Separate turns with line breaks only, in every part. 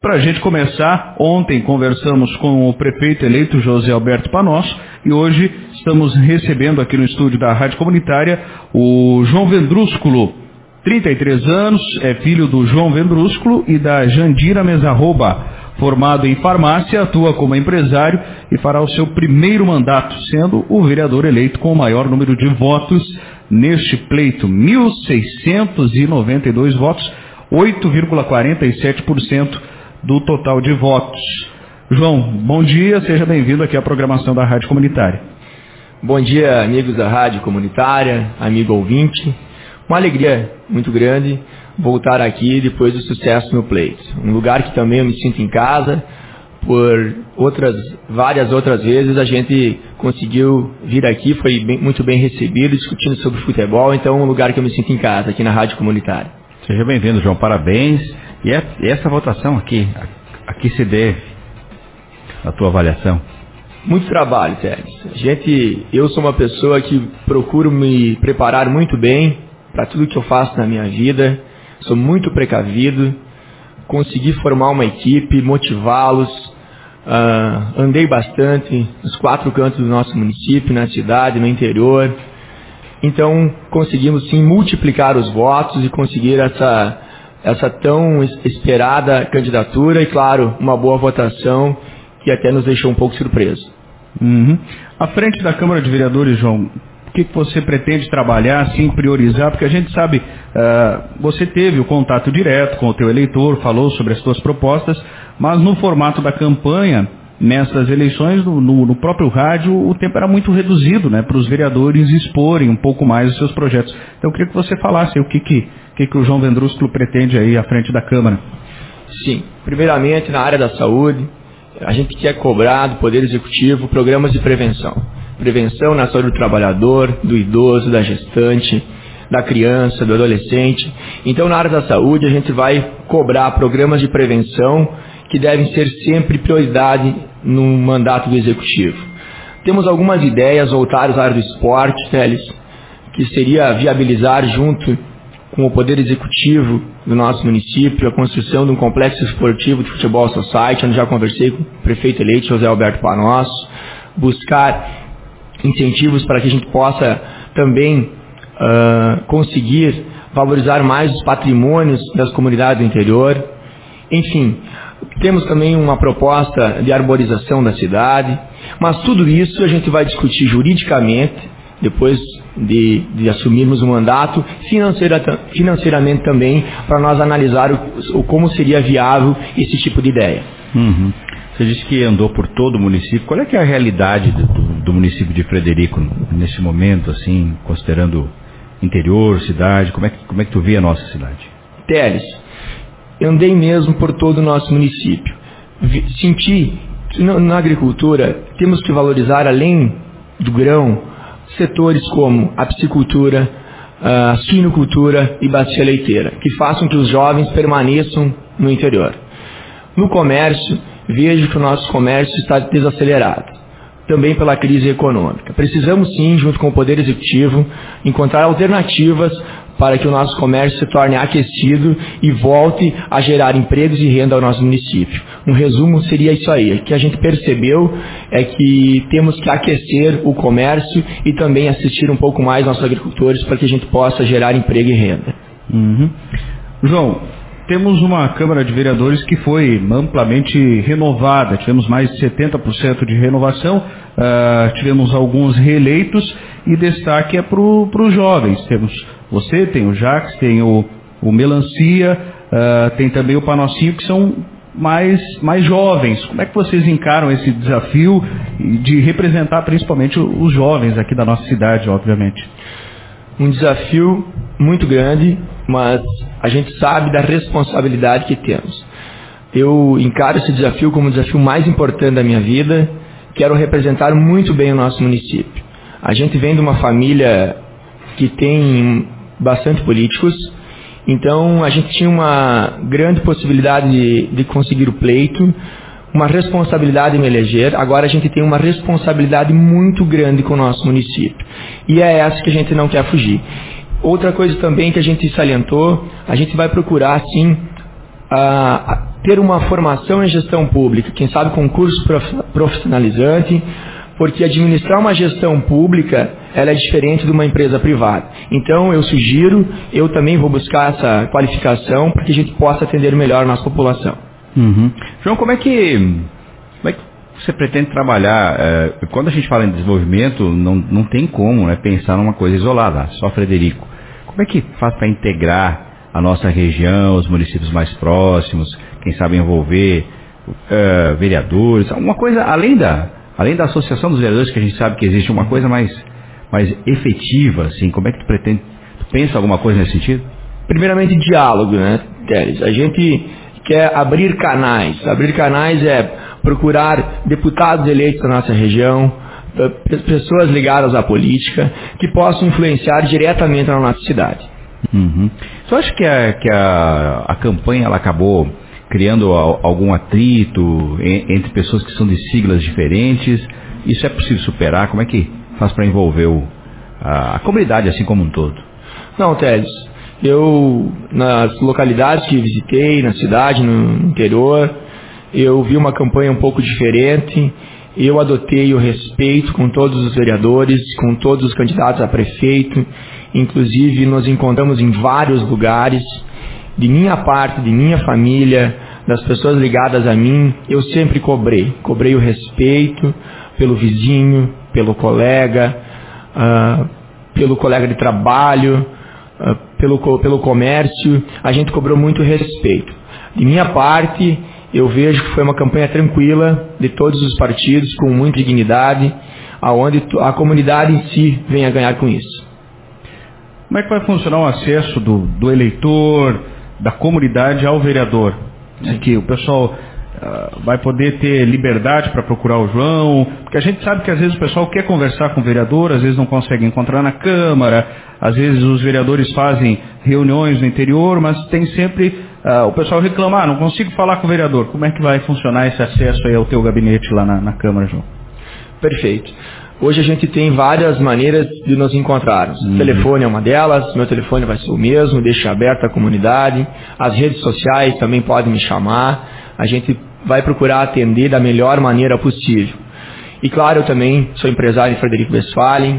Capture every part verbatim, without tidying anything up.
Para a gente começar, ontem conversamos com o prefeito eleito José Alberto Panosso e hoje estamos recebendo aqui no estúdio da Rádio Comunitária o João Vendrúsculo, trinta e três anos, é filho do João Vendrúsculo e da Jandira Mesarroba, formado em farmácia, atua como empresário e fará o seu primeiro mandato, sendo o vereador eleito com o maior número de votos neste pleito, mil seiscentos e noventa e dois votos, oito vírgula quarenta e sete por cento do total de votos. João, bom dia, seja bem-vindo aqui à programação da Rádio Comunitária.
Bom dia, amigos da Rádio Comunitária, amigo ouvinte. Uma alegria muito grande voltar aqui depois do sucesso no pleito. Um lugar que também eu me sinto em casa. Por outras, várias outras vezes a gente conseguiu vir aqui, foi bem, muito bem recebido, discutindo sobre futebol. Então é um lugar que eu me sinto em casa, aqui na Rádio Comunitária.
Seja bem-vindo, João, parabéns. E essa votação aqui, a que se deve a tua avaliação?
Muito trabalho, Teles. Gente, eu sou uma pessoa que procuro me preparar muito bem para tudo que eu faço na minha vida. Sou muito precavido. Consegui formar uma equipe, motivá-los. Uh, andei bastante nos quatro cantos do nosso município, na cidade, no interior. Então, conseguimos sim multiplicar os votos e conseguir essa, essa tão esperada candidatura e, claro, uma boa votação que até nos deixou um pouco surpreso.
Uhum. À frente da Câmara de Vereadores, João, o que você pretende trabalhar, assim, priorizar? Porque a gente sabe, uh, você teve o contato direto com o teu eleitor, falou sobre as suas propostas, mas no formato da campanha, nessas eleições, no, no próprio rádio, o tempo era muito reduzido, né, para os vereadores exporem um pouco mais os seus projetos. Então eu queria que você falasse o que, que, que, que o João Vendrúsculo pretende aí à frente da Câmara.
Sim, primeiramente na área da saúde, a gente quer cobrar do Poder Executivo programas de prevenção. Prevenção na saúde do trabalhador, do idoso, da gestante, da criança, do adolescente. Então na área da saúde a gente vai cobrar programas de prevenção que devem ser sempre prioridade no mandato do Executivo. Temos algumas ideias voltadas à área do esporte, Félix, que seria viabilizar junto com o Poder Executivo do nosso município a construção de um complexo esportivo de futebol society, onde já conversei com o prefeito eleito José Alberto Panosso, buscar incentivos para que a gente possa também uh, conseguir valorizar mais os patrimônios das comunidades do interior. Enfim, temos também uma proposta de arborização da cidade, mas tudo isso a gente vai discutir juridicamente, depois de, de assumirmos o mandato, financeira, financeiramente também, para nós analisar o, o, como seria viável esse tipo de ideia.
Uhum. Você disse que andou por todo o município. Qual é que é a realidade do, do município de Frederico nesse momento, assim, considerando interior, cidade? Como é que, como é que tu vê a nossa cidade?
Teles, andei mesmo por todo o nosso município. Senti que na agricultura temos que valorizar, além do grão, setores como a piscicultura, a suinocultura e bacia leiteira, que façam que os jovens permaneçam no interior. No comércio, vejo que o nosso comércio está desacelerado, também pela crise econômica. Precisamos sim, junto com o Poder Executivo, encontrar alternativas para que o nosso comércio se torne aquecido e volte a gerar empregos e renda ao nosso município. Um resumo seria isso aí. O que a gente percebeu é que temos que aquecer o comércio e também assistir um pouco mais nossos agricultores para que a gente possa gerar emprego e renda.
Uhum. João, temos uma Câmara de Vereadores que foi amplamente renovada, tivemos mais de setenta por cento de renovação, uh, tivemos alguns reeleitos e destaque é para os jovens. Temos você, tem o Jacques, tem o, o Melancia, uh, tem também o Panossinho, que são mais, mais jovens. Como é que vocês encaram esse desafio de representar principalmente os jovens aqui da nossa cidade, obviamente?
Um desafio muito grande, mas a gente sabe da responsabilidade que temos. Eu encaro esse desafio como o desafio mais importante da minha vida. Quero representar muito bem o nosso município. A gente vem de uma família que tem bastante políticos, então a gente tinha uma grande possibilidade de, de conseguir o pleito, uma responsabilidade em me eleger. Agora a gente tem uma responsabilidade muito grande com o nosso município, e é essa que a gente não quer fugir. Outra coisa também que a gente salientou, a gente vai procurar sim a, ter uma formação em gestão pública, quem sabe concurso profissionalizante, porque administrar uma gestão pública, ela é diferente de uma empresa privada. Então, eu sugiro, eu também vou buscar essa qualificação para que a gente possa atender melhor a nossa população.
Uhum. João, como é que, como é que você pretende trabalhar? É, quando a gente fala em desenvolvimento, não, não tem como, né, pensar numa coisa isolada, só Frederico. Como é que faz para integrar a nossa região, os municípios mais próximos, quem sabe envolver uh, vereadores, uma coisa além da, além da associação dos vereadores, que a gente sabe que existe uma coisa mais, mais efetiva, assim, como é que tu pretende, tu pensa alguma coisa nesse sentido?
Primeiramente, diálogo, né, Teres? A gente quer abrir canais. Abrir canais é procurar deputados eleitos da nossa região, pessoas ligadas à política, que possam influenciar diretamente na nossa cidade.
Uhum. Você acha que, a, que a, a campanha ela acabou criando a, algum atrito em, entre pessoas que são de siglas diferentes? Isso é possível superar? Como é que faz para envolver o, a, a comunidade assim como um todo?
Não, Teles. Eu, nas localidades que visitei, na cidade, no interior, eu vi uma campanha um pouco diferente. Eu adotei o respeito com todos os vereadores, com todos os candidatos a prefeito. Inclusive, nos encontramos em vários lugares. De minha parte, de minha família, das pessoas ligadas a mim, eu sempre cobrei. Cobrei o respeito pelo vizinho, pelo colega, uh, pelo colega de trabalho, uh, pelo, pelo comércio. A gente cobrou muito respeito. De minha parte, eu vejo que foi uma campanha tranquila de todos os partidos, com muita dignidade, aonde a comunidade em si vem a ganhar com isso.
Como é que vai funcionar o acesso do, do eleitor, da comunidade ao vereador? É que o pessoal uh, vai poder ter liberdade para procurar o João, porque a gente sabe que às vezes o pessoal quer conversar com o vereador, às vezes não consegue encontrar na Câmara, às vezes os vereadores fazem reuniões no interior, mas tem sempre uh, o pessoal reclama, ah, não consigo falar com o vereador. Como é que vai funcionar esse acesso aí ao teu gabinete lá na, na Câmara, João?
Perfeito. Hoje a gente tem várias maneiras de nos encontrarmos. Uhum. O telefone é uma delas, meu telefone vai ser o mesmo, deixo aberto à comunidade. As redes sociais também podem me chamar. A gente vai procurar atender da melhor maneira possível. E claro, eu também sou empresário em Frederico Westphalen.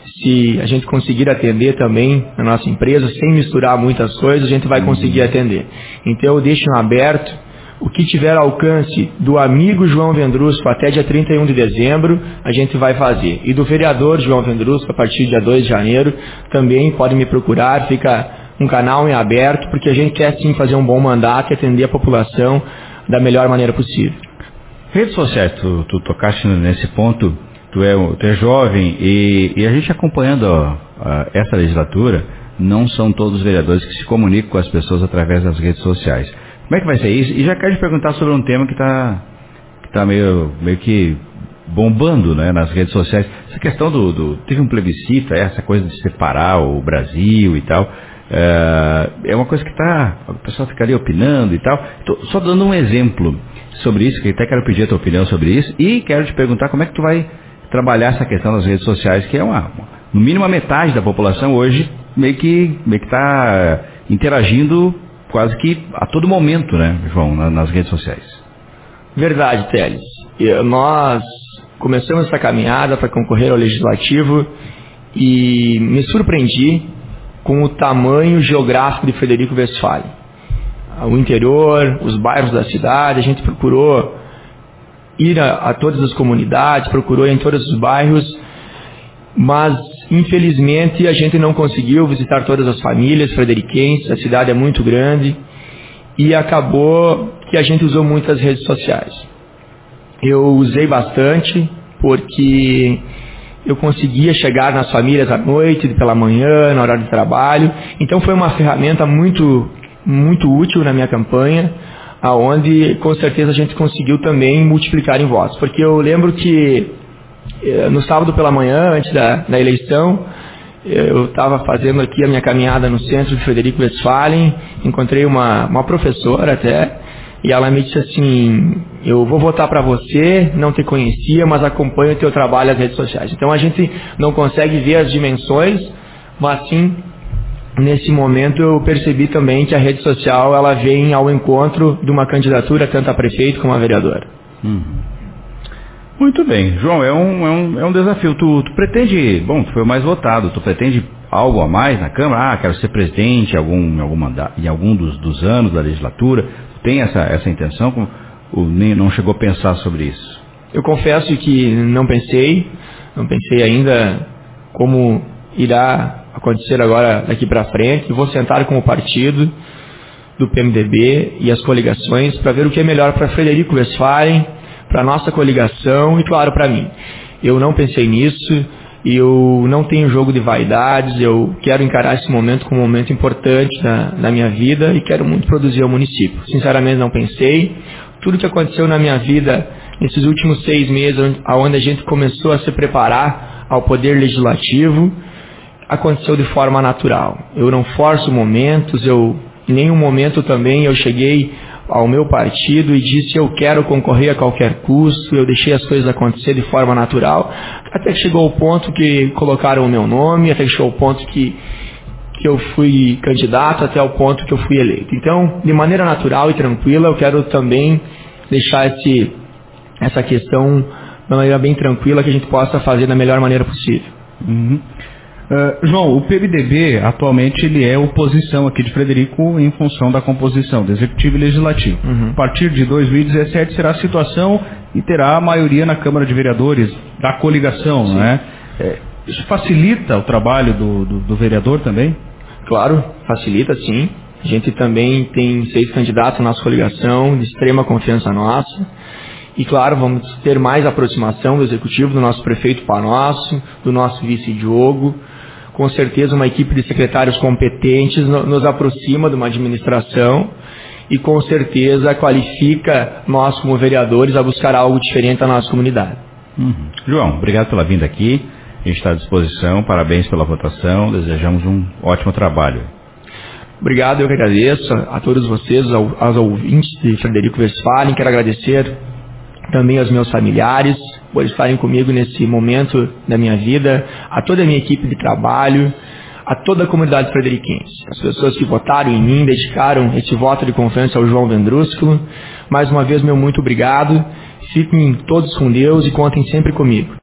Se a gente conseguir atender também na nossa empresa, sem misturar muitas coisas, a gente vai conseguir atender. Então eu deixo aberto. O que tiver alcance do amigo João Vendrusco até dia trinta e um de dezembro, a gente vai fazer. E do vereador João Vendrusco, a partir do dia dois de janeiro, também podem me procurar, fica um canal em aberto, porque a gente quer sim fazer um bom mandato e atender a população da melhor maneira possível.
Redes sociais, tu, tu tocaste nesse ponto, tu é, tu é jovem e, e a gente acompanhando ó, ó, essa legislatura, não são todos os vereadores que se comunicam com as pessoas através das redes sociais. Como é que vai ser isso? E já quero te perguntar sobre um tema que está que tá meio, meio que bombando, né, nas redes sociais. Essa questão do, do... Teve um plebiscito, essa coisa de separar o Brasil e tal. É, é uma coisa que está... O pessoal fica ali opinando e tal. Tô só dando um exemplo sobre isso, que até quero pedir a tua opinião sobre isso. E quero te perguntar como é que tu vai trabalhar essa questão das redes sociais, que é uma... No mínimo a metade da população hoje meio que meio que está interagindo quase que a todo momento, né, João, nas redes sociais.
Verdade, Teles. Nós começamos essa caminhada para concorrer ao Legislativo e me surpreendi com o tamanho geográfico de Frederico Westphalen. O interior, os bairros da cidade, a gente procurou ir a, a todas as comunidades, procurou ir em todos os bairros, mas infelizmente a gente não conseguiu visitar todas as famílias frederiquenses, a cidade é muito grande e acabou que a gente usou muitas redes sociais. Eu usei bastante porque eu conseguia chegar nas famílias à noite, pela manhã, na hora de trabalho, então foi uma ferramenta muito, muito útil na minha campanha, aonde com certeza a gente conseguiu também multiplicar em votos, porque eu lembro que no sábado pela manhã, antes da, da eleição, eu estava fazendo aqui a minha caminhada no centro de Frederico Westphalen, encontrei uma, uma professora até, e ela me disse assim, eu vou votar para você, não te conhecia, mas acompanho o teu trabalho nas redes sociais. Então a gente não consegue ver as dimensões, mas sim nesse momento eu percebi também que a rede social ela vem ao encontro de uma candidatura tanto a prefeito como a vereador.
Uhum. Muito bem. João, é um, é um, é um desafio. Tu, tu pretende, bom, tu foi o mais votado, tu pretende algo a mais na Câmara? Ah, quero ser presidente em algum, em algum, manda, em algum dos, dos anos da legislatura. Tem essa, essa intenção? Ou nem, não chegou a pensar sobre isso?
Eu confesso que não pensei, não pensei ainda como irá acontecer agora daqui para frente. Vou sentar com o partido do P M D B e as coligações para ver o que é melhor para Frederico Westphalen, para a nossa coligação e, claro, para mim. Eu não pensei nisso, eu não tenho jogo de vaidades, eu quero encarar esse momento como um momento importante da, da minha vida e quero muito produzir ao município. Sinceramente, não pensei. Tudo que aconteceu na minha vida nesses últimos seis meses, onde a gente começou a se preparar ao poder legislativo, aconteceu de forma natural. Eu não forço momentos, eu, em nenhum momento também eu cheguei ao meu partido e disse eu quero concorrer a qualquer custo, eu deixei as coisas acontecer de forma natural, até que chegou o ponto que colocaram o meu nome, até que chegou o ponto que, que eu fui candidato, até o ponto que eu fui eleito. Então, de maneira natural e tranquila, eu quero também deixar esse, essa questão de uma maneira bem tranquila, que a gente possa fazer da melhor maneira possível.
Uhum. Uh, João, o P M D B atualmente ele é oposição aqui de Frederico em função da composição do Executivo e Legislativo. Uhum. A partir de dois mil e dezessete será a situação e terá a maioria na Câmara de Vereadores da coligação, não é? é? Isso facilita o trabalho do, do, do vereador também?
Claro, facilita sim. A gente também tem seis candidatos na nossa coligação, de extrema confiança nossa. E claro, vamos ter mais aproximação do Executivo, do nosso prefeito Panosso, do nosso vice Diogo. Com certeza uma equipe de secretários competentes nos aproxima de uma administração e com certeza qualifica nós como vereadores a buscar algo diferente na nossa comunidade.
Uhum. João, obrigado pela vinda aqui, a gente está à disposição, parabéns pela votação, desejamos um ótimo trabalho.
Obrigado, eu que agradeço a todos vocês, aos ouvintes de Frederico Westphalen, quero agradecer também aos meus familiares por estarem comigo nesse momento da minha vida, a toda a minha equipe de trabalho, a toda a comunidade frederiquense, as pessoas que votaram em mim, dedicaram esse voto de confiança ao João Vendrúsculo. Mais uma vez, meu muito obrigado, fiquem todos com Deus e contem sempre comigo.